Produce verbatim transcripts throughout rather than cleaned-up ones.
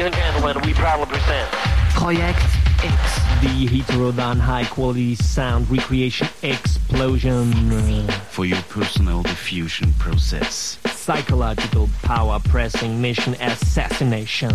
Ladies and gentlemen, we proudly present Project X, the Heterodyne High Quality Sound Recreation Explosion for your personal diffusion process. Psychological Power Pressing Mission Assassination.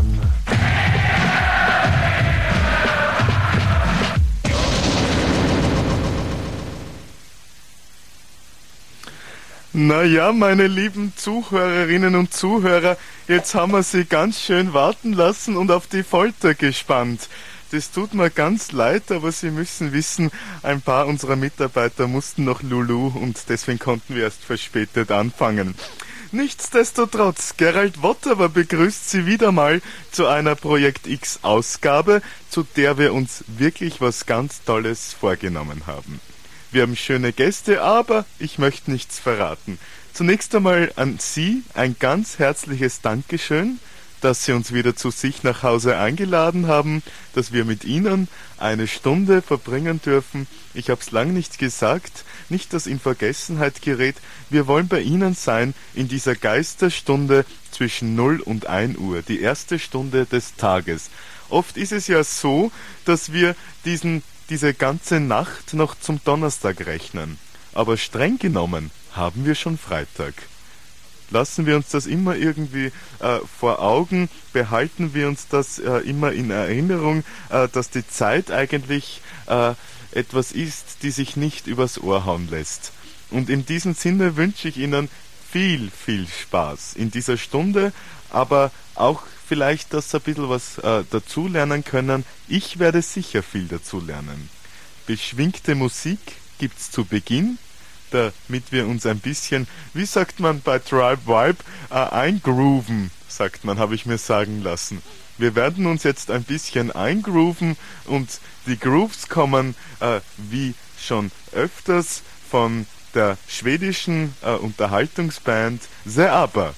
Naja, meine lieben Zuhörerinnen und Zuhörer, jetzt haben wir Sie ganz schön warten lassen und auf die Folter gespannt. Das tut mir ganz leid, aber Sie müssen wissen, ein paar unserer Mitarbeiter mussten noch Lulu und deswegen konnten wir erst verspätet anfangen. Nichtsdestotrotz, Gerald Wotterer begrüßt Sie wieder mal zu einer Projekt X Ausgabe, zu der wir uns wirklich was ganz Tolles vorgenommen haben. Wir haben schöne Gäste, aber ich möchte nichts verraten. Zunächst einmal an Sie ein ganz herzliches Dankeschön, dass Sie uns wieder zu sich nach Hause eingeladen haben, dass wir mit Ihnen eine Stunde verbringen dürfen. Ich habe es lang nicht gesagt, nicht, dass in Vergessenheit gerät. Wir wollen bei Ihnen sein in dieser Geisterstunde zwischen null und ein Uhr, die erste Stunde des Tages. Oft ist es ja so, dass wir diesen diese ganze Nacht noch zum Donnerstag rechnen. Aber streng genommen haben wir schon Freitag. Lassen wir uns das immer irgendwie äh, vor Augen, behalten wir uns das äh, immer in Erinnerung, äh, dass die Zeit eigentlich äh, etwas ist, die sich nicht übers Ohr hauen lässt. Und in diesem Sinne wünsche ich Ihnen viel, viel Spaß in dieser Stunde, aber auch vielleicht, dass Sie ein bisschen was äh, dazulernen können. Ich werde sicher viel dazulernen. Beschwingte Musik gibt's zu Beginn, damit wir uns ein bisschen, wie sagt man bei Tribe Vibe, äh, eingrooven, sagt man, habe ich mir sagen lassen. Wir werden uns jetzt ein bisschen eingrooven und die Grooves kommen, äh, wie schon öfters, von der schwedischen äh, Unterhaltungsband The ABBA.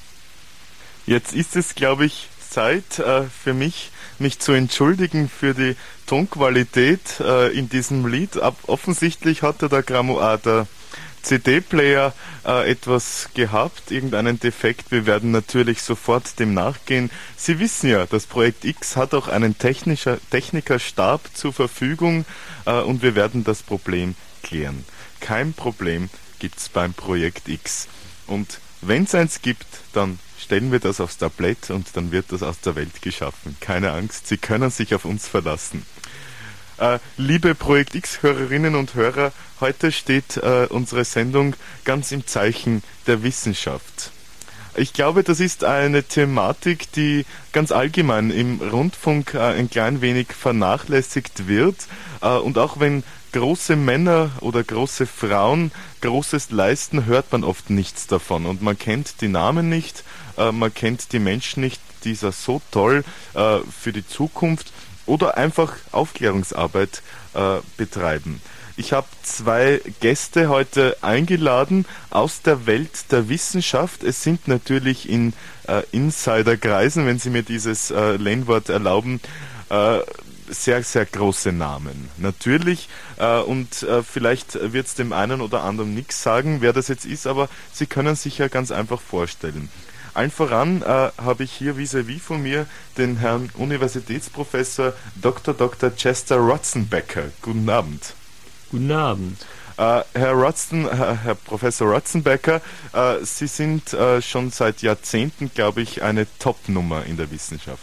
Jetzt ist es, glaube ich, Zeit äh, für mich, mich zu entschuldigen für die Tonqualität äh, in diesem Lied. Ab, offensichtlich hatte der Gramo, äh, der C D-Player äh, etwas gehabt, irgendeinen Defekt. Wir werden natürlich sofort dem nachgehen. Sie wissen ja, das Projekt X hat auch einen technischer, Technikerstab zur Verfügung äh, und wir werden das Problem klären. Kein Problem gibt's beim Projekt X. Und wenn es eins gibt, dann stellen wir das aufs Tablett und dann wird das aus der Welt geschaffen. Keine Angst, Sie können sich auf uns verlassen. Äh, liebe Projekt X-Hörerinnen und Hörer, heute steht äh, unsere Sendung ganz im Zeichen der Wissenschaft. Ich glaube, das ist eine Thematik, die ganz allgemein im Rundfunk äh, ein klein wenig vernachlässigt wird. Äh, und auch wenn große Männer oder große Frauen Großes leisten, hört man oft nichts davon. Und man kennt die Namen nicht, äh, man kennt die Menschen nicht, die sind so toll äh, für die Zukunft oder einfach Aufklärungsarbeit äh, betreiben. Ich habe zwei Gäste heute eingeladen aus der Welt der Wissenschaft. Es sind natürlich in äh, Insiderkreisen, wenn Sie mir dieses äh, Lehnwort erlauben, äh, sehr, sehr große Namen. Natürlich, äh, und äh, vielleicht wird es dem einen oder anderen nichts sagen, wer das jetzt ist, aber Sie können sich ja ganz einfach vorstellen. Allen voran äh, habe ich hier vis-à-vis von mir den Herrn Universitätsprofessor Doktor Doktor Chester Rotzenbecker. Guten Abend. Guten Abend. Äh, Herr Rotzen, Herr, Herr Professor Rotzenbecker, äh, Sie sind äh, schon seit Jahrzehnten, glaube ich, eine Top-Nummer in der Wissenschaft.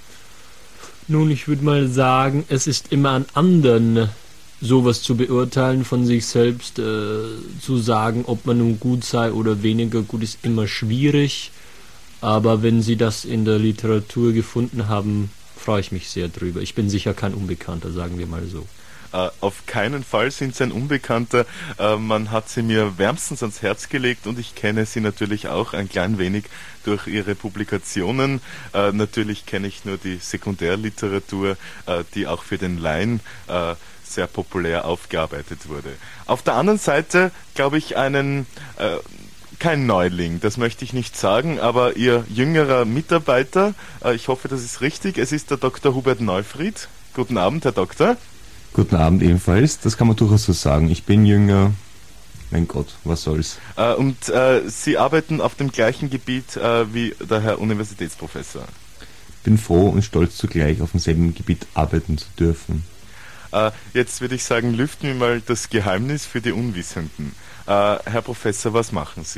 Nun, ich würde mal sagen, es ist immer an anderen, sowas zu beurteilen, von sich selbst äh, zu sagen, ob man nun gut sei oder weniger gut, ist immer schwierig. Aber wenn Sie das in der Literatur gefunden haben, freue ich mich sehr drüber. Ich bin sicher kein Unbekannter, sagen wir mal so. Uh, auf keinen Fall sind Sie ein Unbekannter. Uh, man hat Sie mir wärmstens ans Herz gelegt und ich kenne Sie natürlich auch ein klein wenig durch Ihre Publikationen. Uh, natürlich kenne ich nur die Sekundärliteratur, uh, die auch für den Laien uh, sehr populär aufgearbeitet wurde. Auf der anderen Seite, glaube ich, einen... Uh, kein Neuling, das möchte ich nicht sagen, aber Ihr jüngerer Mitarbeiter, uh, ich hoffe, das ist richtig, es ist der Doktor Hubert Neufried. Guten Abend, Herr Doktor. Guten Abend ebenfalls, das kann man durchaus so sagen. Ich bin jünger, mein Gott, was soll's. Äh, und äh, Sie arbeiten auf dem gleichen Gebiet äh, wie der Herr Universitätsprofessor? bin froh und stolz zugleich, auf demselben Gebiet arbeiten zu dürfen. Äh, jetzt würde ich sagen, lüften wir mal das Geheimnis für die Unwissenden. Äh, Herr Professor, was machen Sie?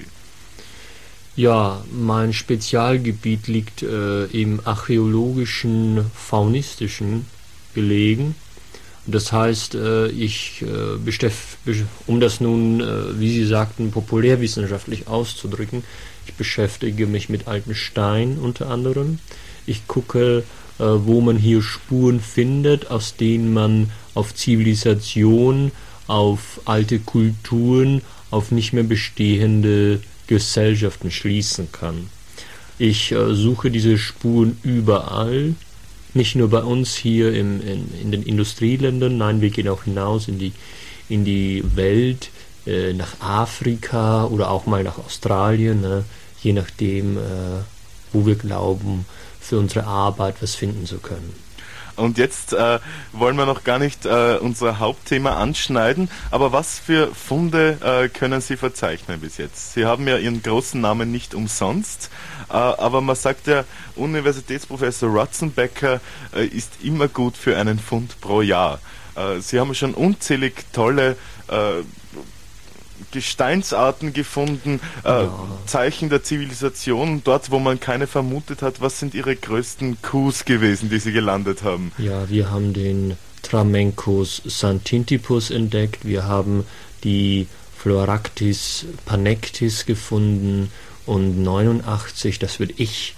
Ja, mein Spezialgebiet liegt äh, im archäologischen, faunistischen gelegen. Das heißt, äh, ich äh, beschäft, um das nun, äh, wie Sie sagten, populärwissenschaftlich auszudrücken, ich beschäftige mich mit alten Steinen unter anderem. Ich gucke, äh, wo man hier Spuren findet, aus denen man auf Zivilisation, auf alte Kulturen, auf nicht mehr bestehende Gesellschaften schließen kann. Ich äh, suche diese Spuren überall, nicht nur bei uns hier im, in, in den Industrieländern, nein, wir gehen auch hinaus in die, in die Welt, äh, nach Afrika oder auch mal nach Australien, ne, je nachdem, äh, wo wir glauben, für unsere Arbeit was finden zu können. Und jetzt äh, wollen wir noch gar nicht äh, unser Hauptthema anschneiden, aber was für Funde äh, können Sie verzeichnen bis jetzt? Sie haben ja Ihren großen Namen nicht umsonst, äh, aber man sagt ja, Universitätsprofessor Ratzenbecker äh, ist immer gut für einen Fund pro Jahr. Äh, Sie haben schon unzählig tolle äh, Gesteinsarten gefunden, äh, ja. Zeichen der Zivilisation, dort wo man keine vermutet hat. Was sind Ihre größten Coups gewesen, die Sie gelandet haben? Ja, wir haben den Tramencos Santintypus entdeckt, wir haben die Phloractis panectis gefunden und neunundachtzig, das würde ich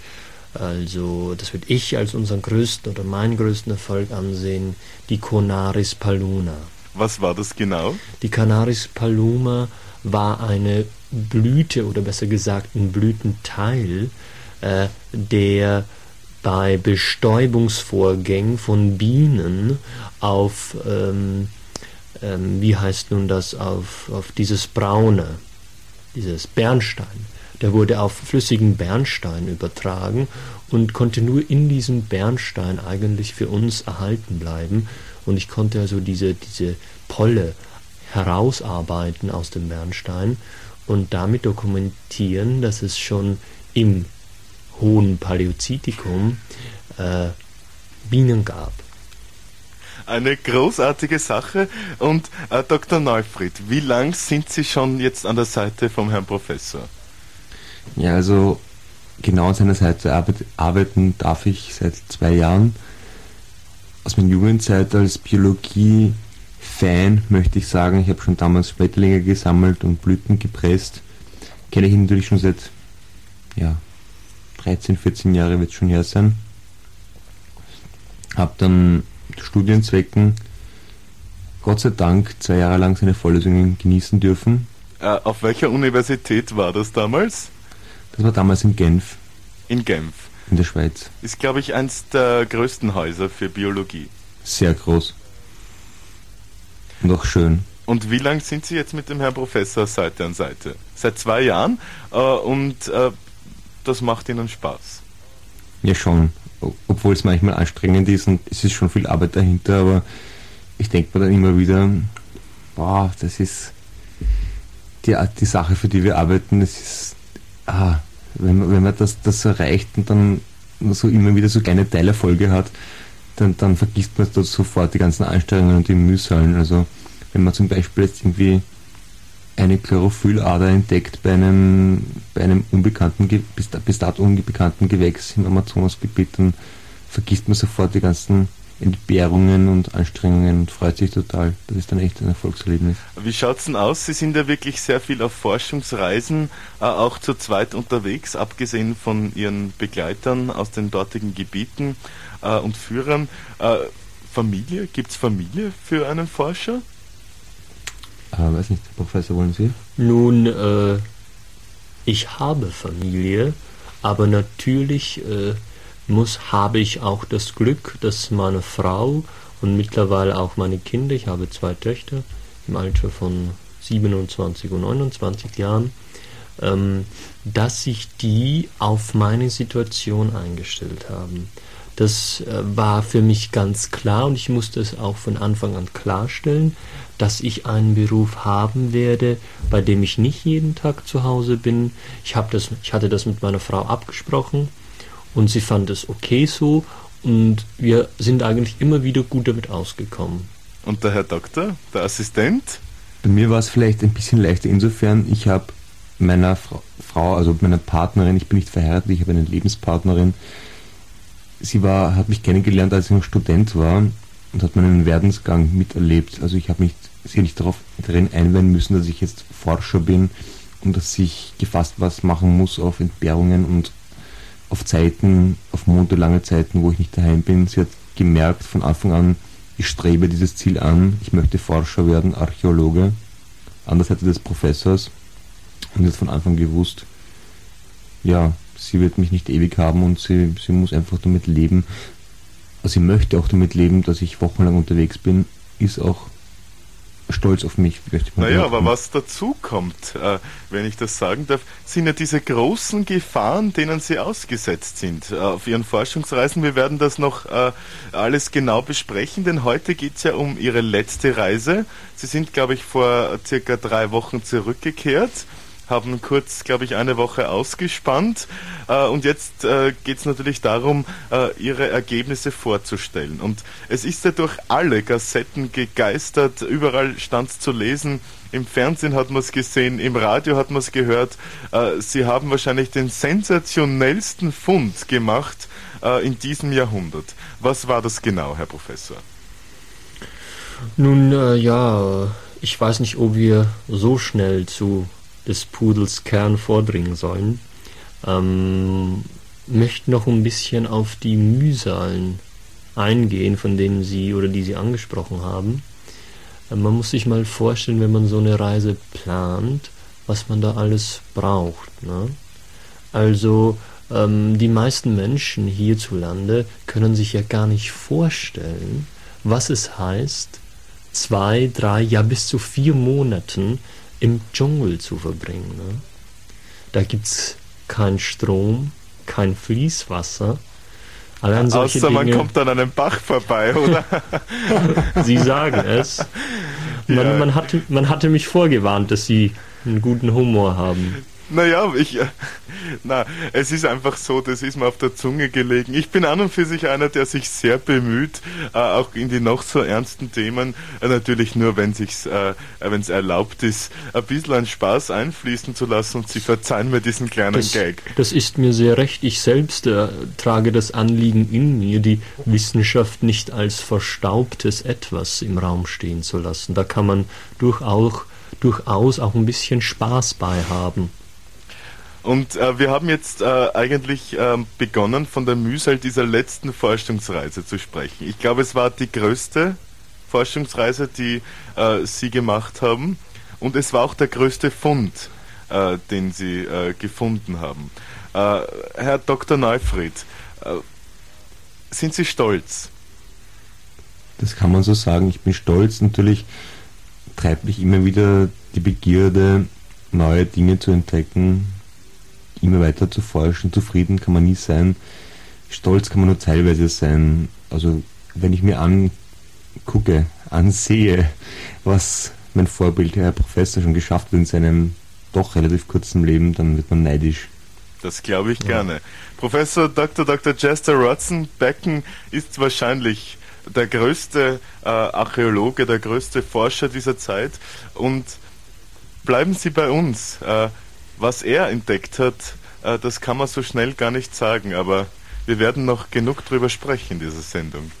also das würde ich als unseren größten oder meinen größten Erfolg ansehen, die Conaris paluna. Was war das genau? Die Conaris paluna war eine Blüte, oder besser gesagt ein Blütenteil, äh, der bei Bestäubungsvorgängen von Bienen auf, ähm, ähm, wie heißt nun das, auf, auf dieses Braune, dieses Bernstein, der wurde auf flüssigen Bernstein übertragen und konnte nur in diesem Bernstein eigentlich für uns erhalten bleiben. Und ich konnte also diese, diese Polle herausarbeiten aus dem Bernstein und damit dokumentieren, dass es schon im hohen Paläozitikum äh, Bienen gab. Eine großartige Sache. Und äh, Doktor Neufried, wie lang sind Sie schon jetzt an der Seite vom Herrn Professor? Ja, also genau an seiner Seite arbeit, arbeiten darf ich seit zwei Jahren. Aus meiner Jugendzeit als Biologie-Fan möchte ich sagen, ich habe schon damals Schmetterlinge gesammelt und Blüten gepresst. Kenne ich ihn natürlich schon seit ja, dreizehn, vierzehn Jahre wird es schon her sein. Habe dann Studienzwecken Gott sei Dank zwei Jahre lang seine Vorlesungen genießen dürfen. Äh, auf welcher Universität war das damals? Das war damals in Genf. In Genf. In der Schweiz. Ist, glaube ich, eins der größten Häuser für Biologie. Sehr groß. Und auch schön. Und wie lange sind Sie jetzt mit dem Herrn Professor Seite an Seite? Seit zwei Jahren äh, und äh, das macht Ihnen Spaß? Ja, schon. Obwohl es manchmal anstrengend ist und es ist schon viel Arbeit dahinter, aber ich denke mir dann immer wieder, boah, das ist die, die Sache, für die wir arbeiten, das ist, ah, wenn man, wenn man das, das erreicht und dann so immer wieder so kleine Teilerfolge hat, dann, dann vergisst man dort sofort die ganzen Anstrengungen und die Mühsalen. Also wenn man zum Beispiel jetzt irgendwie eine Chlorophyllader entdeckt bei einem, bei einem unbekannten, bis, bis dato unbekannten Gewächs im Amazonasgebiet, dann vergisst man sofort die ganzen Entbehrungen und Anstrengungen und freut sich total. Das ist dann echt ein Erfolgserlebnis. Wie schaut's denn aus? Sie sind ja wirklich sehr viel auf Forschungsreisen, äh, auch zu zweit unterwegs, abgesehen von Ihren Begleitern aus den dortigen Gebieten äh, und Führern. Äh, Familie? Gibt's Familie für einen Forscher? Äh, weiß nicht, Professor, wollen Sie? Nun, äh, ich habe Familie, aber natürlich äh, muss, habe ich auch das Glück, dass meine Frau und mittlerweile auch meine Kinder, ich habe zwei Töchter im Alter von siebenundzwanzig und neunundzwanzig Jahren, ähm, dass sich die auf meine Situation eingestellt haben. Das äh, war für mich ganz klar und ich musste es auch von Anfang an klarstellen, dass ich einen Beruf haben werde, bei dem ich nicht jeden Tag zu Hause bin. Ich, hab das, ich hatte das mit meiner Frau abgesprochen und sie fand es okay so und wir sind eigentlich immer wieder gut damit ausgekommen. Und der Herr Doktor, der Assistent? Bei mir war es vielleicht ein bisschen leichter insofern, ich habe meiner Frau, Frau, also meiner Partnerin, ich bin nicht verheiratet, ich habe eine Lebenspartnerin, sie war, hat mich kennengelernt, als ich noch Student war und hat meinen Werdensgang miterlebt. Also ich habe mich sie nicht darauf darin einweihen müssen, dass ich jetzt Forscher bin und dass ich gefasst was machen muss auf Entbehrungen und auf Zeiten, auf monatelange Zeiten, wo ich nicht daheim bin. Sie hat gemerkt von Anfang an, ich strebe dieses Ziel an, ich möchte Forscher werden, Archäologe, an der Seite des Professors, und sie hat von Anfang gewusst, ja, sie wird mich nicht ewig haben und sie, sie muss einfach damit leben, also sie möchte auch damit leben, dass ich wochenlang unterwegs bin, ist auch stolz auf mich. Naja, aber was dazu kommt, äh, wenn ich das sagen darf, sind ja diese großen Gefahren, denen Sie ausgesetzt sind äh, auf Ihren Forschungsreisen. Wir werden das noch äh, alles genau besprechen, denn heute geht es ja um Ihre letzte Reise. Sie sind, glaube ich, vor circa drei Wochen zurückgekehrt, haben kurz, glaube ich, eine Woche ausgespannt äh, und jetzt äh, geht es natürlich darum, äh, Ihre Ergebnisse vorzustellen. Und es ist ja durch alle Gazetten gegeistert, überall stand es zu lesen, im Fernsehen hat man es gesehen, im Radio hat man es gehört. Äh, Sie haben wahrscheinlich den sensationellsten Fund gemacht äh, in diesem Jahrhundert. Was war das genau, Herr Professor? Nun, äh, ja, ich weiß nicht, ob wir so schnell zu des Pudels Kern vordringen sollen, ähm, möchte noch ein bisschen auf die Mühsalen eingehen, von denen Sie oder die Sie angesprochen haben. Äh, man muss sich mal vorstellen, wenn man so eine Reise plant, was man da alles braucht. Ne? Also ähm, die meisten Menschen hierzulande können sich ja gar nicht vorstellen, was es heißt, zwei, drei, ja bis zu vier Monaten im Dschungel zu verbringen. Ne? Da gibt's keinen Strom, kein Fließwasser. Allein solche Außer man Dinge, kommt an einem Bach vorbei, oder? Sie sagen es. Man, Ja. man, hatte, man hatte mich vorgewarnt, dass Sie einen guten Humor haben. Naja, ich, äh, na, es ist einfach so, das ist mir auf der Zunge gelegen. Ich bin an und für sich einer, der sich sehr bemüht, äh, auch in die noch so ernsten Themen, äh, natürlich nur, wenn sich's, äh, wenn es erlaubt ist, ein bisschen an Spaß einfließen zu lassen, und Sie verzeihen mir diesen kleinen Das, Gag. das ist mir sehr recht. Ich selbst äh, trage das Anliegen in mir, die Wissenschaft nicht als verstaubtes Etwas im Raum stehen zu lassen. Da kann man durchaus, durchaus auch ein bisschen Spaß bei haben. Und äh, wir haben jetzt äh, eigentlich äh, begonnen, von der Mühsal dieser letzten Forschungsreise zu sprechen. Ich glaube, es war die größte Forschungsreise, die äh, Sie gemacht haben, und es war auch der größte Fund, äh, den Sie äh, gefunden haben. Äh, Herr Doktor Neufried, äh, sind Sie stolz? Das kann man so sagen. Ich bin stolz. Natürlich treibt mich immer wieder die Begierde, neue Dinge zu entdecken, immer weiter zu forschen. Zufrieden kann man nie sein. Stolz kann man nur teilweise sein. Also wenn ich mir angucke, ansehe, was mein Vorbild, Herr Professor, schon geschafft hat in seinem doch relativ kurzen Leben, dann wird man neidisch. Das glaube ich gerne. Ja. Professor Doktor Doktor Chester Rotzenbecken ist wahrscheinlich der größte äh, Archäologe, der größte Forscher dieser Zeit. Und bleiben Sie bei uns. Äh, Was er entdeckt hat, äh, das kann man so schnell gar nicht sagen, aber wir werden noch genug drüber sprechen in dieser Sendung.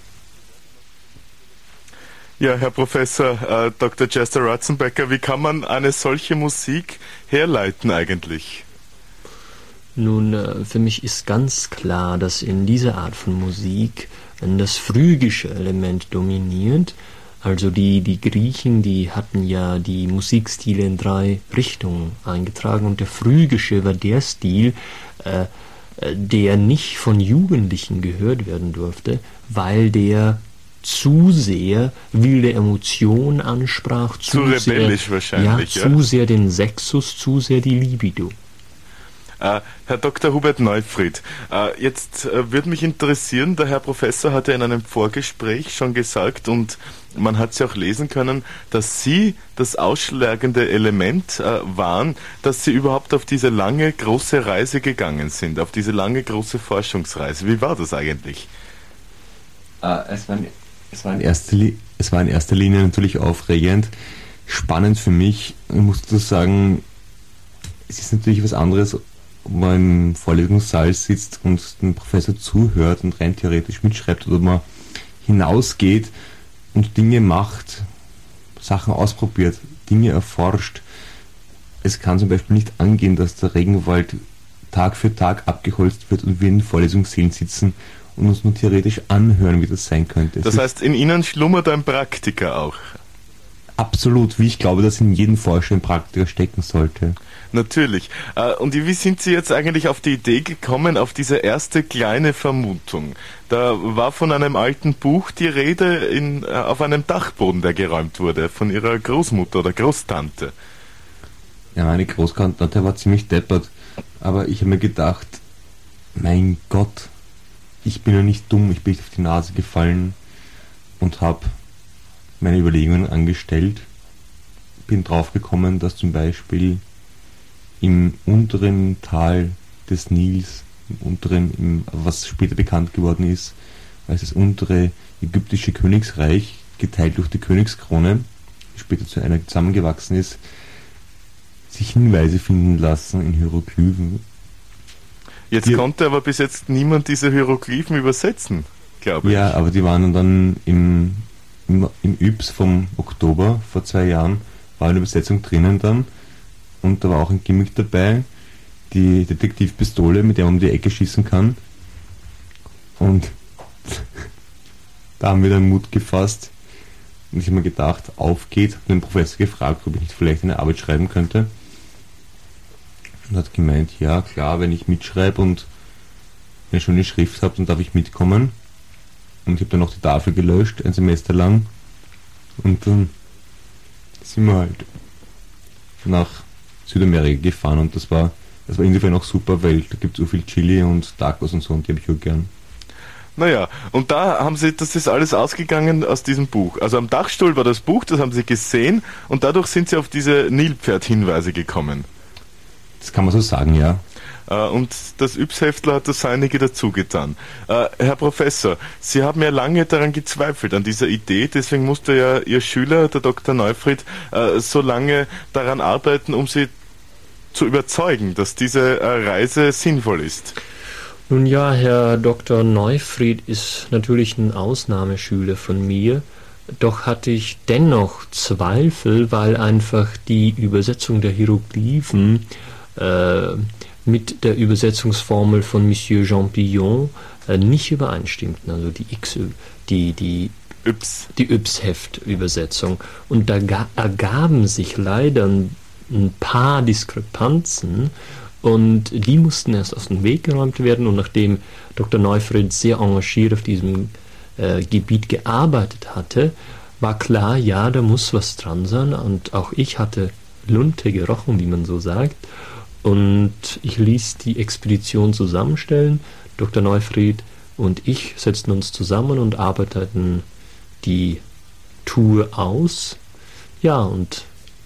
Ja, Herr Professor äh, Doktor Chester Ratzenbecker, wie kann man eine solche Musik herleiten eigentlich? Nun, äh, für mich ist ganz klar, dass in dieser Art von Musik äh, das phrygische Element dominiert. Also die, die Griechen, die hatten ja die Musikstile in drei Richtungen eingetragen, und der phrygische war der Stil, äh, der nicht von Jugendlichen gehört werden durfte, weil der zu sehr wilde Emotionen ansprach, zu, zu rebellisch sehr, wahrscheinlich, ja, ja? zu sehr den Sexus, zu sehr die Libido. Äh, Herr Doktor Hubert Neufried, äh, jetzt äh, würde mich interessieren, der Herr Professor hat ja in einem Vorgespräch schon gesagt und man hat es ja auch lesen können, dass Sie das ausschlagende Element äh, waren, dass Sie überhaupt auf diese lange, große Reise gegangen sind, auf diese lange, große Forschungsreise. Wie war das eigentlich? Äh, es, war in, es, war in erster Li- es war in erster Linie natürlich aufregend, spannend für mich. Ich muss dazu sagen, es ist natürlich was anderes, ob man im Vorlesungssaal sitzt und dem Professor zuhört und rein theoretisch mitschreibt oder ob man hinausgeht und Dinge macht, Sachen ausprobiert, Dinge erforscht. Es kann zum Beispiel nicht angehen, dass der Regenwald Tag für Tag abgeholzt wird und wir in Vorlesungssälen sitzen und uns nur theoretisch anhören, wie das sein könnte. Es Das heißt, in Ihnen schlummert ein Praktiker auch. Absolut, wie ich glaube, dass in jedem Forscher ein Praktiker stecken sollte. Natürlich. Äh, Und wie sind Sie jetzt eigentlich auf die Idee gekommen, auf diese erste kleine Vermutung? Da war von einem alten Buch die Rede in, äh, auf einem Dachboden, der geräumt wurde, von Ihrer Großmutter oder Großtante. Ja, meine Großtante war ziemlich deppert, aber ich habe mir gedacht, mein Gott, ich bin ja nicht dumm, ich bin nicht auf die Nase gefallen und habe meine Überlegungen angestellt. Bin draufgekommen, dass zum Beispiel im unteren Tal des Nils, im unteren, im, was später bekannt geworden ist, als das untere ägyptische Königsreich, geteilt durch die Königskrone, die später zu einer zusammengewachsen ist, sich Hinweise finden lassen in Hieroglyphen. Jetzt Die- konnte aber bis jetzt niemand diese Hieroglyphen übersetzen, glaube ich. Ja, aber die waren dann im, im, im Yps vom Oktober vor zwei Jahren, war eine Übersetzung drinnen dann und da war auch ein Gimmick dabei, die Detektivpistole, mit der man um die Ecke schießen kann. Und da haben wir dann Mut gefasst und ich habe mir gedacht, auf geht's, habe den Professor gefragt, ob ich nicht vielleicht eine Arbeit schreiben könnte. Und hat gemeint, ja klar, wenn ich mitschreibe und eine schöne Schrift habe, dann darf ich mitkommen. Und ich habe dann noch die Tafel gelöscht, ein Semester lang. Und dann sind wir halt nach Südamerika gefahren und das war, das war insofern auch super, weil da gibt es so viel Chili und Tacos und so und die habe ich auch gern. Naja, und da haben Sie, das ist alles ausgegangen aus diesem Buch. Also am Dachstuhl war das Buch, das haben Sie gesehen und dadurch sind Sie auf diese Nilpferd-Hinweise gekommen. Das kann man so sagen, ja. Äh, Und das Yps-Heftler hat das Seinige dazu getan. Äh, Herr Professor, Sie haben ja lange daran gezweifelt, an dieser Idee, deswegen musste ja Ihr Schüler, der Doktor Neufried, äh, so lange daran arbeiten, um Sie zu überzeugen, dass diese äh, Reise sinnvoll ist. Nun ja, Herr Doktor Neufried ist natürlich ein Ausnahmeschüler von mir, doch hatte ich dennoch Zweifel, weil einfach die Übersetzung der Hieroglyphen äh, mit der Übersetzungsformel von Monsieur Jean Pillon äh, nicht übereinstimmten, also die X, die, die Yps. die Yps-Heft-Übersetzung. Und da ga- ergaben sich leider ein, ein paar Diskrepanzen und die mussten erst aus dem Weg geräumt werden. Und nachdem Doktor Neufried sehr engagiert auf diesem äh, Gebiet gearbeitet hatte, war klar, ja, da muss was dran sein. Und auch ich hatte Lunte gerochen, wie man so sagt. Und ich ließ die Expedition zusammenstellen. Doktor Neufried und ich setzten uns zusammen und arbeiteten die Tour aus. Ja, und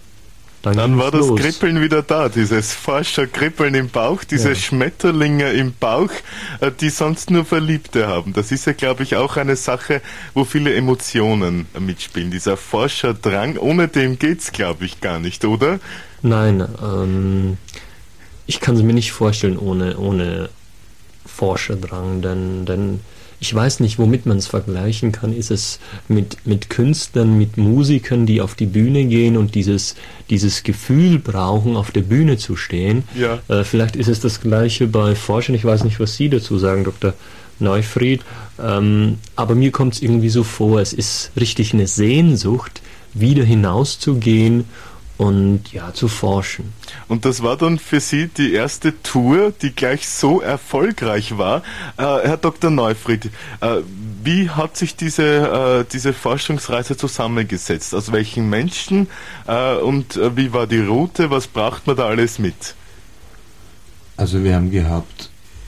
dann, Dann ging's war das los. Kribbeln wieder da, dieses Forscherkribbeln im Bauch, diese Ja. Schmetterlinge im Bauch, äh, die sonst nur Verliebte haben. Das ist ja, glaube ich, auch eine Sache, wo viele Emotionen äh, mitspielen. Dieser Forscherdrang, ohne den geht's, glaube ich, gar nicht, oder? Nein, ähm, ich kann es mir nicht vorstellen ohne, ohne Forscherdrang, denn, denn ich weiß nicht, womit man es vergleichen kann. Ist es mit, mit Künstlern, mit Musikern, die auf die Bühne gehen und dieses, dieses Gefühl brauchen, auf der Bühne zu stehen? Ja. Äh, vielleicht ist es das Gleiche bei Forschern. Ich weiß nicht, was Sie dazu sagen, Doktor Neufried. Ähm, aber mir kommt es irgendwie so vor, es ist richtig eine Sehnsucht, wieder hinauszugehen und ja, zu forschen. Und das war dann für Sie die erste Tour, die gleich so erfolgreich war. Äh, Herr Doktor Neufried, äh, wie hat sich diese, äh, diese Forschungsreise zusammengesetzt? Aus welchen Menschen? Äh, und äh, wie war die Route? Was braucht man da alles mit? Also wir haben gehabt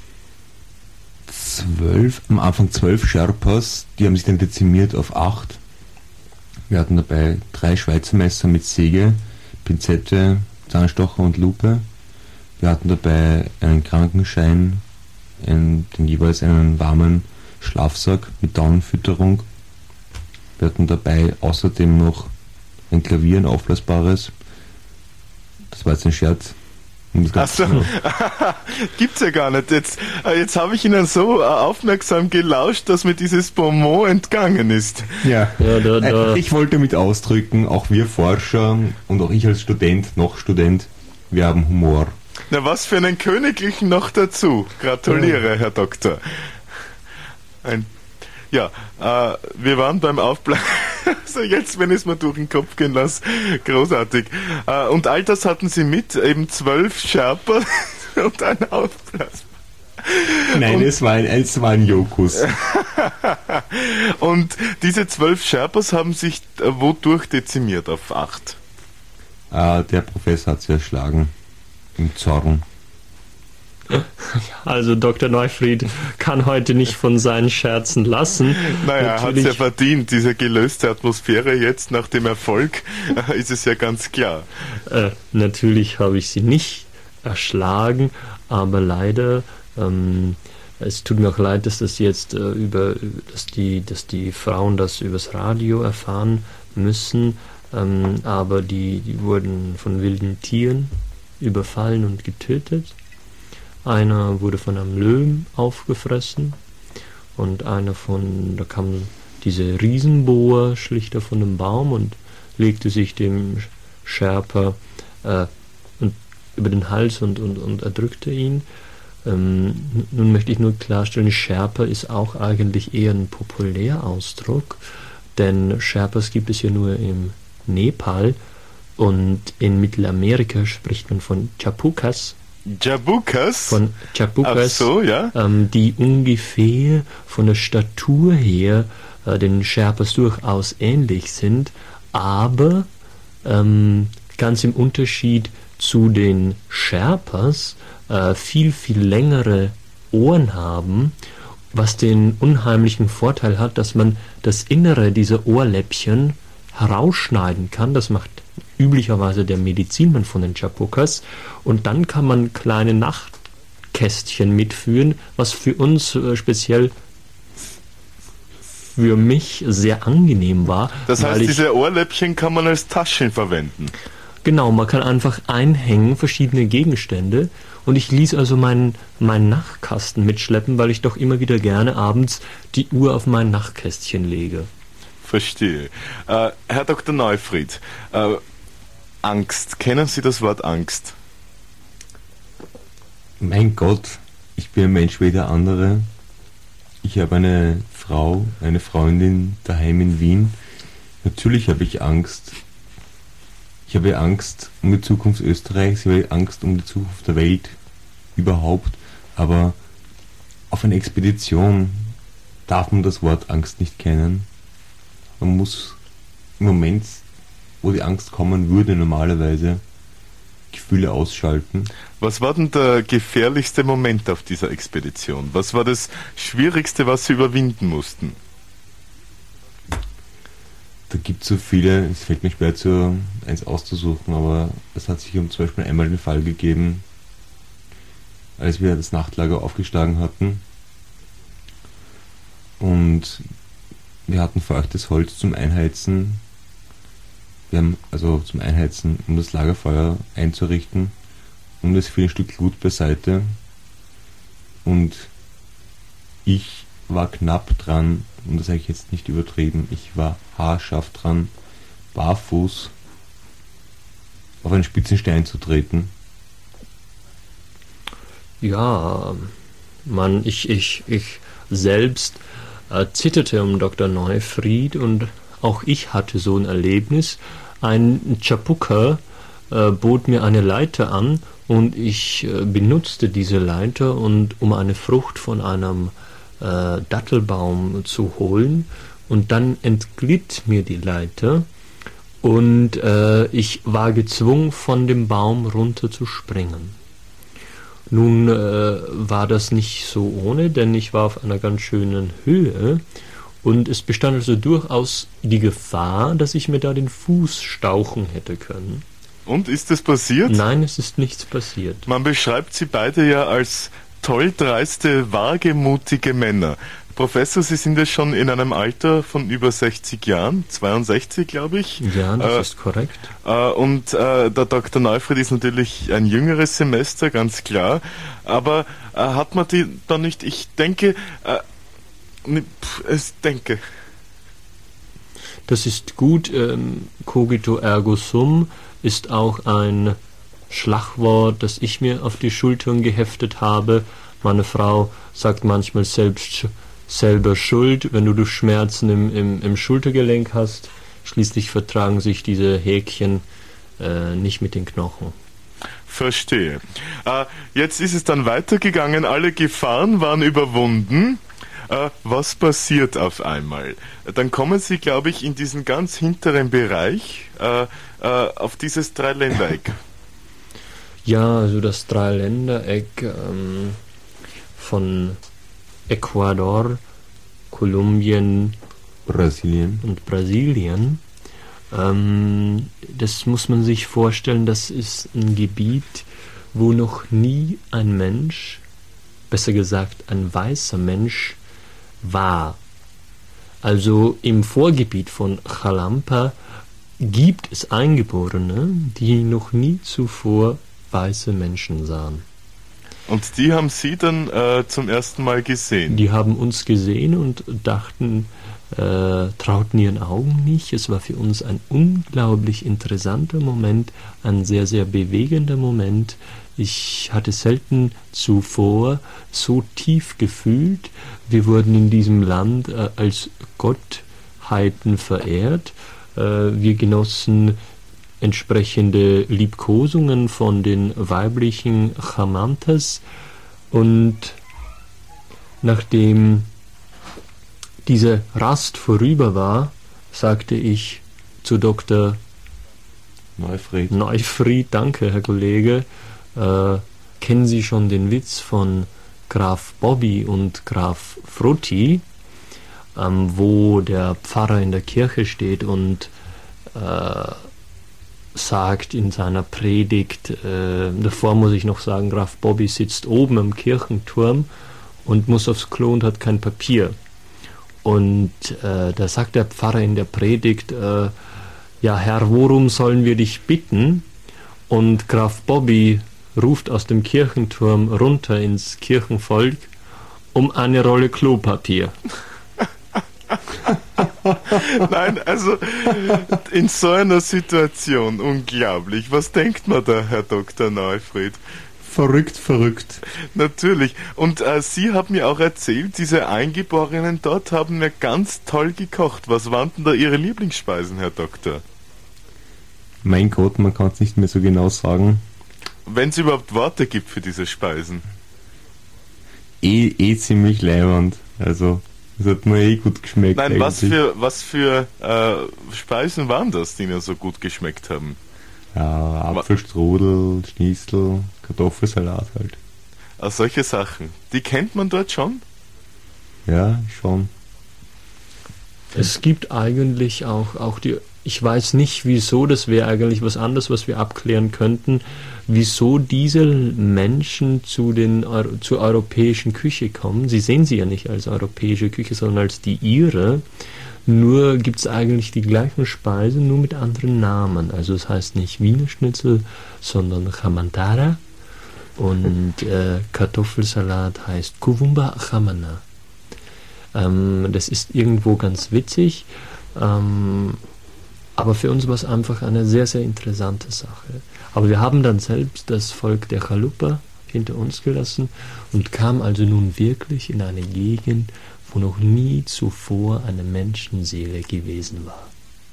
zwölf, am Anfang zwölf Sherpas, die haben sich dann dezimiert auf acht. Wir hatten dabei drei Schweizer Messer mit Säge, Pinzette, Zahnstocher und Lupe. Wir hatten dabei einen Krankenschein, einen, den jeweils einen warmen Schlafsack mit Daunenfütterung. Wir hatten dabei außerdem noch ein Klavier, ein aufblasbares. Das war jetzt ein Scherz. Achso, gibt's ja gar nicht. Jetzt, jetzt habe ich Ihnen so aufmerksam gelauscht, dass mir dieses Bonmot entgangen ist. Ja, Ja, da, da. ich wollte damit ausdrücken, auch wir Forscher und auch ich als Student, noch Student, wir haben Humor. Na, was für einen Königlichen noch dazu. Gratuliere, Herr Doktor. Ein, ja, äh, wir waren beim Aufbleiben. Also jetzt, wenn ich es mir durch den Kopf gehen lasse, großartig. Äh, und all das hatten Sie mit, eben zwölf Sherpa und ein Aufblas. Nein, und, es war ein, es war ein Jokus. Und diese zwölf Sherpas haben sich äh, wodurch dezimiert auf acht? Äh, der Professor hat sie erschlagen. Im Zorn. Also Doktor Neufried kann heute nicht von seinen Scherzen lassen. Naja, er hat es Natürlich- ja verdient. Diese gelöste Atmosphäre jetzt nach dem Erfolg äh, ist es ja ganz klar. Äh, natürlich habe ich sie nicht erschlagen, aber leider, ähm, es tut mir auch leid, dass das jetzt äh, über, dass die, dass die Frauen das übers Radio erfahren müssen, ähm, aber die, die wurden von wilden Tieren überfallen und getötet. Einer wurde von einem Löwen aufgefressen und einer von, da kam diese Riesenboa schlichter von dem Baum und legte sich dem Sherpa äh, und über den Hals und, und, und erdrückte ihn. Ähm, nun möchte ich nur klarstellen, Sherpa ist auch eigentlich eher ein Populärausdruck, denn Sherpas gibt es ja nur im Nepal und in Mittelamerika spricht man von Chapukas. Jabukas? Von Ach Chapukas, so, ja. ähm, die ungefähr von der Statur her äh, den Sherpas durchaus ähnlich sind, aber ähm, ganz im Unterschied zu den Sherpas äh, viel, viel längere Ohren haben, was den unheimlichen Vorteil hat, dass man das Innere dieser Ohrläppchen herausschneiden kann. Das macht üblicherweise der Medizinmann von den Chapukas und dann kann man kleine Nachtkästchen mitführen, was für uns äh, speziell für mich sehr angenehm war. Das weil heißt, ich, diese Ohrläppchen kann man als Taschen verwenden. Genau, man kann einfach einhängen verschiedene Gegenstände und ich ließ also meinen, meinen Nachtkasten mitschleppen, weil ich doch immer wieder gerne abends die Uhr auf mein Nachtkästchen lege. Verstehe. Äh, Herr Doktor Neufried, äh, Angst. Kennen Sie das Wort Angst? Mein Gott, ich bin ein Mensch wie der andere. Ich habe eine Frau, eine Freundin daheim in Wien. Natürlich habe ich Angst. Ich habe Angst um die Zukunft Österreichs, ich habe Angst um die Zukunft der Welt überhaupt. Aber auf einer Expedition darf man das Wort Angst nicht kennen. Man muss im Moment, wo die Angst kommen würde, normalerweise Gefühle ausschalten. Was war denn der gefährlichste Moment auf dieser Expedition? Was war das Schwierigste, was Sie überwinden mussten? Da gibt es so viele, es fällt mir schwer, zu, eins auszusuchen, aber es hat sich um zum Beispiel einmal den Fall gegeben, als wir das Nachtlager aufgeschlagen hatten und wir hatten feuchtes Holz zum Einheizen. Wir haben also zum Einheizen, um das Lagerfeuer einzurichten, und es fiel ein Stück Glut beiseite und ich war knapp dran, und das sage ich jetzt nicht übertrieben, ich war haarscharf dran, barfuß auf einen spitzen Stein zu treten. Ja, man, ich, ich, ich selbst äh, zitterte um Doktor Neufried und auch ich hatte so ein Erlebnis. Ein Chapuka äh, bot mir eine Leiter an und ich äh, benutzte diese Leiter, und um eine Frucht von einem äh, Dattelbaum zu holen, und dann entglitt mir die Leiter und äh, ich war gezwungen, von dem Baum runter zu springen. Nun äh, war das nicht so ohne, denn ich war auf einer ganz schönen Höhe und es bestand also durchaus die Gefahr, dass ich mir da den Fuß stauchen hätte können. Und ist es passiert? Nein, es ist nichts passiert. Man beschreibt sie beide ja als toll dreiste, wagemutige Männer. Professor, Sie sind ja schon in einem Alter von über sechzig Jahren, zweiundsechzig glaube ich. Ja, das äh, ist korrekt. Äh, und äh, der Doktor Neufried ist natürlich ein jüngeres Semester, ganz klar. Aber äh, hat man die dann nicht, ich denke, äh, ne, pf, es denke. Das ist gut. Ähm, cogito ergo sum ist auch ein Schlagwort, das ich mir auf die Schultern geheftet habe. Meine Frau sagt manchmal selbst selber schuld, wenn du, du Schmerzen im, im, im Schultergelenk hast. Schließlich vertragen sich diese Häkchen äh, nicht mit den Knochen. Verstehe. Äh, jetzt ist es dann weitergegangen, alle Gefahren waren überwunden. Äh, was passiert auf einmal? Dann kommen Sie, glaube ich, in diesen ganz hinteren Bereich, äh, äh, auf dieses Dreiländereck. Ja, also das Dreiländereck ähm, von Ecuador, Kolumbien, Brasilien. und Brasilien. Ähm, das muss man sich vorstellen, das ist ein Gebiet, wo noch nie ein Mensch, besser gesagt ein weißer Mensch, war. Also im Vorgebiet von Xalampa gibt es Eingeborene, die noch nie zuvor weiße Menschen sahen. Und die haben Sie dann äh, zum ersten Mal gesehen? Die haben uns gesehen und dachten, äh, trauten ihren Augen nicht. Es war für uns ein unglaublich interessanter Moment, ein sehr, sehr bewegender Moment. Ich hatte selten zuvor so tief gefühlt. Wir wurden in diesem Land äh, als Gottheiten verehrt. Äh, wir genossen entsprechende Liebkosungen von den weiblichen Chamantas, und nachdem diese Rast vorüber war, sagte ich zu Doktor Neufried. Neufried, danke Herr Kollege, äh, kennen Sie schon den Witz von Graf Bobby und Graf Frutti, ähm, wo der Pfarrer in der Kirche steht und äh, sagt in seiner Predigt, äh, davor muss ich noch sagen, Graf Bobby sitzt oben am Kirchenturm und muss aufs Klo und hat kein Papier. Und äh, da sagt der Pfarrer in der Predigt, äh, ja Herr, worum sollen wir dich bitten? Und Graf Bobby ruft aus dem Kirchenturm runter ins Kirchenvolk, um eine Rolle Klopapier. Nein, also in so einer Situation, unglaublich. Was denkt man da, Herr Doktor Neufried? Verrückt, verrückt. Natürlich. Und äh, Sie haben mir auch erzählt, diese Eingeborenen dort haben mir ganz toll gekocht. Was waren denn da Ihre Lieblingsspeisen, Herr Doktor? Mein Gott, man kann es nicht mehr so genau sagen. Wenn es überhaupt Worte gibt für diese Speisen. Eh, eh ziemlich leibend. Also, das hat mir eh gut geschmeckt. Nein, was eigentlich. für, was für äh, Speisen waren das, die Ihnen so gut geschmeckt haben? Ja, Apfelstrudel, Schnitzel, Kartoffelsalat halt. Ah, solche Sachen. Die kennt man dort schon? Ja, schon. Es gibt eigentlich auch, auch die, ich weiß nicht wieso, das wäre eigentlich was anderes, was wir abklären könnten, wieso diese Menschen zu den Euro, zur europäischen Küche kommen. Sie sehen sie ja nicht als europäische Küche, sondern als die ihre. Nur gibt es eigentlich die gleichen Speisen, nur mit anderen Namen. Also es heißt nicht Wiener Schnitzel, sondern Chamantara, und äh, Kartoffelsalat heißt Kuvumba Chamana. Ähm, das ist irgendwo ganz witzig, ähm, aber für uns war es einfach eine sehr, sehr interessante Sache. Aber wir haben dann selbst das Volk der Chalupa hinter uns gelassen und kamen also nun wirklich in eine Gegend, wo noch nie zuvor eine Menschenseele gewesen war.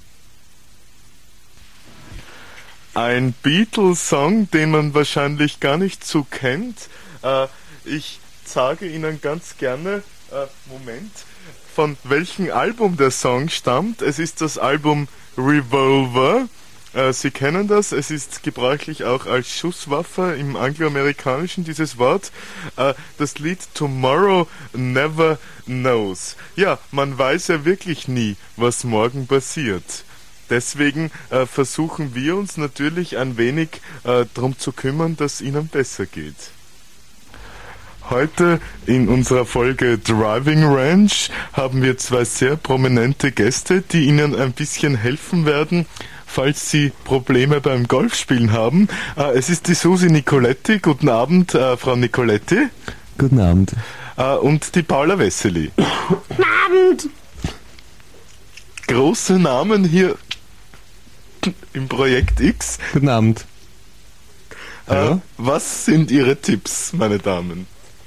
Ein Beatles-Song, den man wahrscheinlich gar nicht so kennt. Äh, ich sage Ihnen ganz gerne, äh, Moment, von welchem Album der Song stammt. Es ist das Album Revolver. Äh, Sie kennen das, es ist gebräuchlich auch als Schusswaffe im Angloamerikanischen, dieses Wort. Äh, das Lied Tomorrow Never Knows. Ja, man weiß ja wirklich nie, was morgen passiert. Deswegen äh, versuchen wir uns natürlich ein wenig äh, darum zu kümmern, dass Ihnen besser geht. Heute in unserer Folge Driving Ranch haben wir zwei sehr prominente Gäste, die Ihnen ein bisschen helfen werden, falls Sie Probleme beim Golfspielen haben. Äh, es ist die Susi Nicoletti. Guten Abend, äh, Frau Nicoletti. Guten Abend. Äh, und die Paula Wessely. Guten Abend! Große Namen hier im Projekt X. Guten Abend. Äh, was sind Ihre Tipps, meine Damen?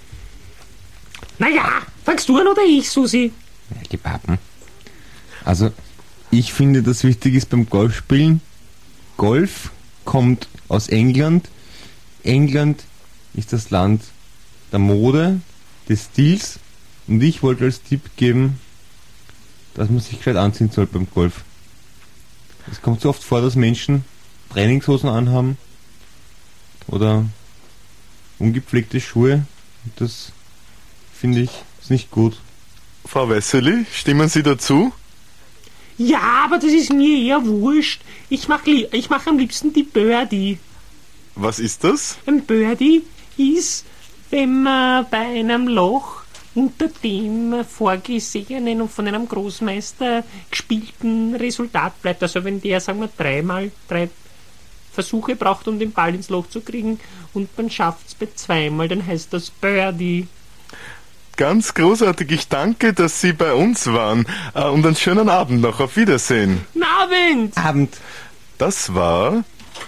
Naja, fangst du an oder ich, Susi? Ja, die Pappen. Also, ich finde, das Wichtige ist beim Golfspielen, Golf kommt aus England. England ist das Land der Mode, des Stils. Und ich wollte als Tipp geben, dass man sich gescheit anziehen soll beim Golf. Es kommt so oft vor, dass Menschen Trainingshosen anhaben oder ungepflegte Schuhe. Das finde ich ist nicht gut. Frau Wessely, stimmen Sie dazu? Ja, aber das ist mir eher wurscht. Ich mach, li- ich mach am liebsten die Birdie. Was ist das? Ein Birdie ist, wenn man bei einem Loch unter dem vorgesehenen und von einem Großmeister gespielten Resultat bleibt. Also wenn der, sagen wir, dreimal drei Versuche braucht, um den Ball ins Loch zu kriegen und man schafft es bei zweimal, dann heißt das Birdie. Ganz großartig. Ich danke, dass Sie bei uns waren. Äh, und einen schönen Abend noch. Auf Wiedersehen. Guten Abend! Abend. Das war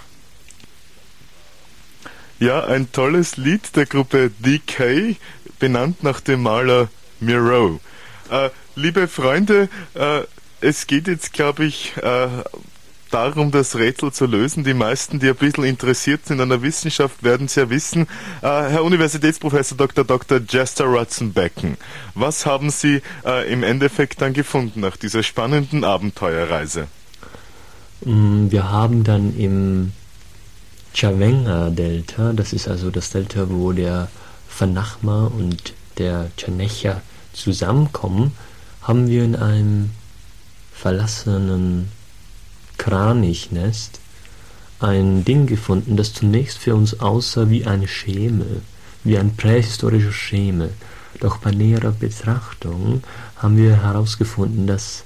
ja ein tolles Lied der Gruppe D K, benannt nach dem Maler Miro. Äh, liebe Freunde, äh, es geht jetzt, glaube ich, äh, darum, das Rätsel zu lösen. Die meisten, die ein bisschen interessiert sind an der Wissenschaft, werden es ja wissen. Äh, Herr Universitätsprofessor Doktor Doktor Jester Rutzenbecken, was haben Sie äh, im Endeffekt dann gefunden nach dieser spannenden Abenteuerreise? Wir haben dann im Chavenga-Delta, das ist also das Delta, wo der Vanachma und der Chanecha zusammenkommen, haben wir in einem verlassenen Kranichnest ein Ding gefunden, das zunächst für uns aussah wie ein Schemel, wie ein prähistorischer Schemel. Doch bei näherer Betrachtung haben wir herausgefunden, dass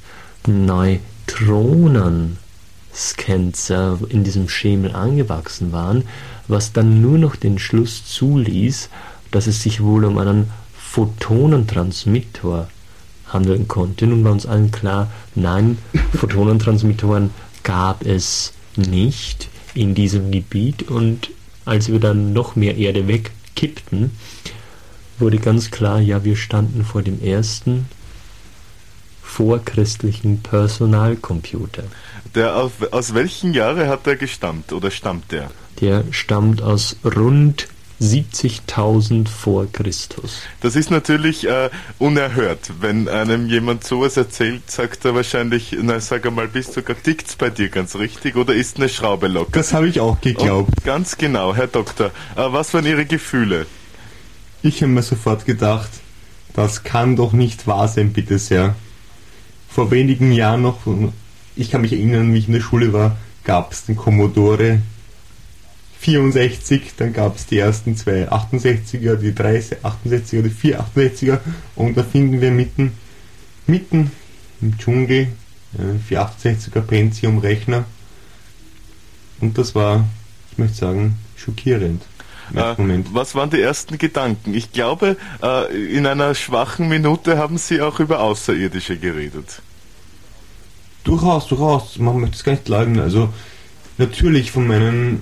Neutronenscancer in diesem Schemel angewachsen waren, was dann nur noch den Schluss zuließ, dass es sich wohl um einen Photonentransmitter handeln konnte. Nun war uns allen klar, nein, Photonentransmittoren gab es nicht in diesem Gebiet, und als wir dann noch mehr Erde wegkippten, wurde ganz klar, ja, wir standen vor dem ersten vorchristlichen Personalcomputer. Der auf, aus welchen Jahren hat er gestammt oder stammt der? Der stammt aus rund siebzigtausend vor Christus. Das ist natürlich äh, unerhört. Wenn einem jemand sowas erzählt, sagt er wahrscheinlich, na sag einmal, bist du sogar tickt's bei dir ganz richtig oder ist eine Schraube locker? Das habe ich auch geglaubt. Und ganz genau, Herr Doktor. Äh, was waren Ihre Gefühle? Ich habe mir sofort gedacht, das kann doch nicht wahr sein, bitte sehr. Vor wenigen Jahren noch, ich kann mich erinnern, wie ich in der Schule war, gab es den Commodore vierundsechzig, dann gab es die ersten zwei achtundsechziger, die drei achtundsechziger, die vier achtundsechziger, und da finden wir mitten, mitten im Dschungel einen vier achtundsechziger Pentium-Rechner, und das war, ich möchte sagen, schockierend. Äh, was waren die ersten Gedanken? Ich glaube, äh, in einer schwachen Minute haben Sie auch über Außerirdische geredet. Durchaus, durchaus, man möchte es gar nicht leugnen. Also natürlich von meinem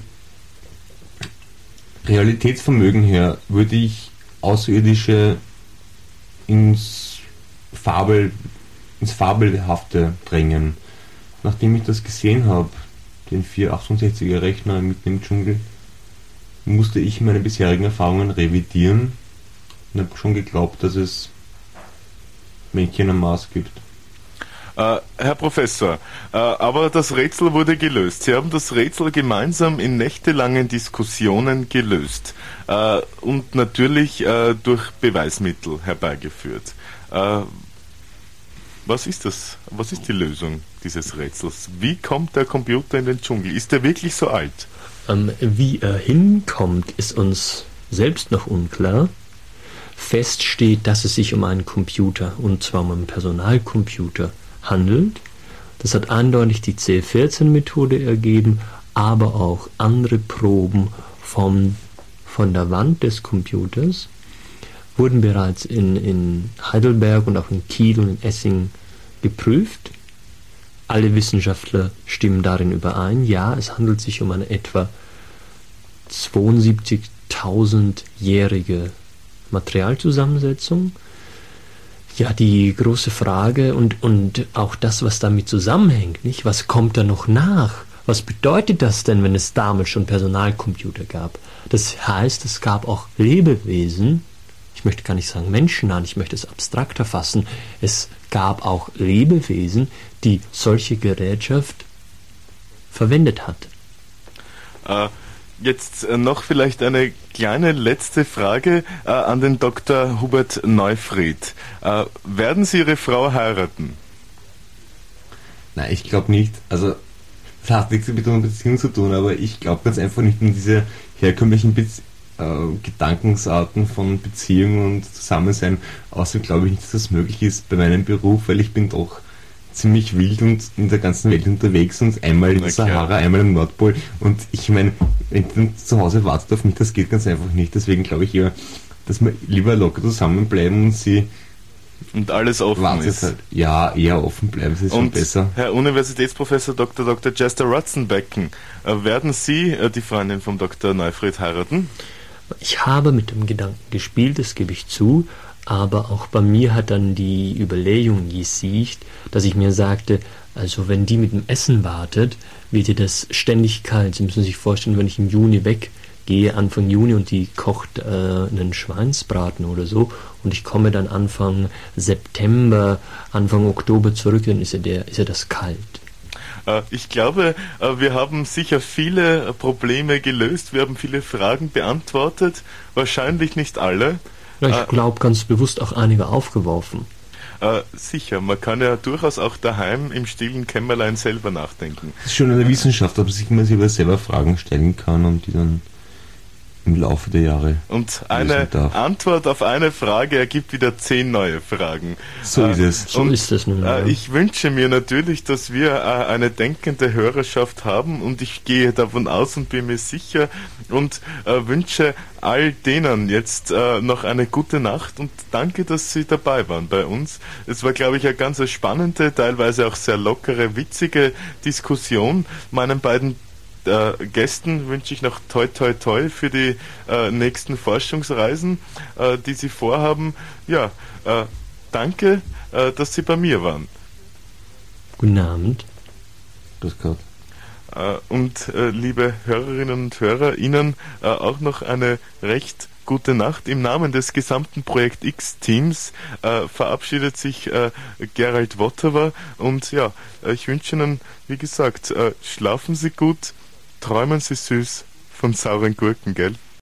Realitätsvermögen her würde ich Außerirdische ins Fabel, ins Fabelhafte drängen. Nachdem ich das gesehen habe, den vier achtundsechziger Rechner mitten im Dschungel, musste ich meine bisherigen Erfahrungen revidieren und habe schon geglaubt, dass es Männchen am Mars gibt. Äh, Herr Professor, äh, aber das Rätsel wurde gelöst. Sie haben das Rätsel gemeinsam in nächtelangen Diskussionen gelöst äh, und natürlich äh, durch Beweismittel herbeigeführt. Äh, was ist das? Was ist die Lösung dieses Rätsels? Wie kommt der Computer in den Dschungel? Ist er wirklich so alt? Ähm, wie er hinkommt, ist uns selbst noch unklar. Fest steht, dass es sich um einen Computer, und zwar um einen Personalcomputer, handelt. Das hat eindeutig die C vierzehn Methode ergeben, aber auch andere Proben vom, von der Wand des Computers wurden bereits in, in Heidelberg und auch in Kiel und in Essingen geprüft. Alle Wissenschaftler stimmen darin überein. Ja, es handelt sich um eine etwa zweiundsiebzigtausend-jährige Materialzusammensetzung. Ja, die große Frage und, und auch das, was damit zusammenhängt, nicht? Was kommt da noch nach? Was bedeutet das denn, wenn es damals schon Personalcomputer gab? Das heißt, es gab auch Lebewesen, ich möchte gar nicht sagen Menschen, nein, ich möchte es abstrakter fassen. Es gab auch Lebewesen, die solche Gerätschaft verwendet hat. Äh, jetzt äh, noch vielleicht eine kleine letzte Frage äh, an den Doktor Hubert Neufried. Äh, werden Sie Ihre Frau heiraten? Nein, ich glaube nicht. Also, das hat nichts mit einer Beziehung zu tun, aber ich glaube ganz einfach nicht an diese herkömmlichen Be äh, Gedankensarten von Beziehung und Zusammensein. Außerdem glaube ich nicht, dass das möglich ist bei meinem Beruf, weil ich bin doch ziemlich wild und in der ganzen Welt unterwegs und einmal in der Sahara, einmal im Nordpol. Und ich meine, wenn man zu Hause wartet auf mich, das geht ganz einfach nicht. Deswegen glaube ich eher, dass wir lieber locker zusammenbleiben und sie und alles offen ist. Halt. Ja, eher offen bleiben, das ist schon und besser. Herr Universitätsprofessor Doktor Doktor Chester Rutzenbecken, äh, werden Sie äh, die Freundin vom Doktor Neufried heiraten? Ich habe mit dem Gedanken gespielt, das gebe ich zu, aber auch bei mir hat dann die Überlegung gesiegt, dass ich mir sagte, also wenn die mit dem Essen wartet, wird ihr das ständig kalt. Sie müssen sich vorstellen, wenn ich im Juni weggehe, Anfang Juni, und die kocht äh, einen Schweinsbraten oder so, und ich komme dann Anfang September, Anfang Oktober zurück, dann ist ja, der, ist ja das kalt. Ich glaube, wir haben sicher viele Probleme gelöst, wir haben viele Fragen beantwortet, wahrscheinlich nicht alle. Ja, ich glaube ganz bewusst auch einige aufgeworfen. Äh, sicher, man kann ja durchaus auch daheim im stillen Kämmerlein selber nachdenken. Das ist schon eine Wissenschaft, ob sich man sich selber Fragen stellen kann und die dann im Laufe der Jahre. Und eine Antwort auf eine Frage ergibt wieder zehn neue Fragen. So äh, ist es. So ist es nun. Äh, ich wünsche mir natürlich, dass wir äh, eine denkende Hörerschaft haben, und ich gehe davon aus und bin mir sicher und äh, wünsche all denen jetzt äh, noch eine gute Nacht und danke, dass Sie dabei waren bei uns. Es war, glaube ich, eine ganz spannende, teilweise auch sehr lockere, witzige Diskussion. Meinen beiden Äh, Gästen wünsche ich noch toi toi toi für die äh, nächsten Forschungsreisen, äh, die sie vorhaben. Ja, äh, danke, äh, dass Sie bei mir waren. Guten Abend. Grüß Gott. Äh, und äh, liebe Hörerinnen und Hörer, Ihnen äh, auch noch eine recht gute Nacht. Im Namen des gesamten Projekt X-Teams äh, verabschiedet sich äh, Gerald Wotterer und ja, äh, ich wünsche Ihnen, wie gesagt, äh, schlafen Sie gut, träumen Sie süß von sauren Gurken, gell?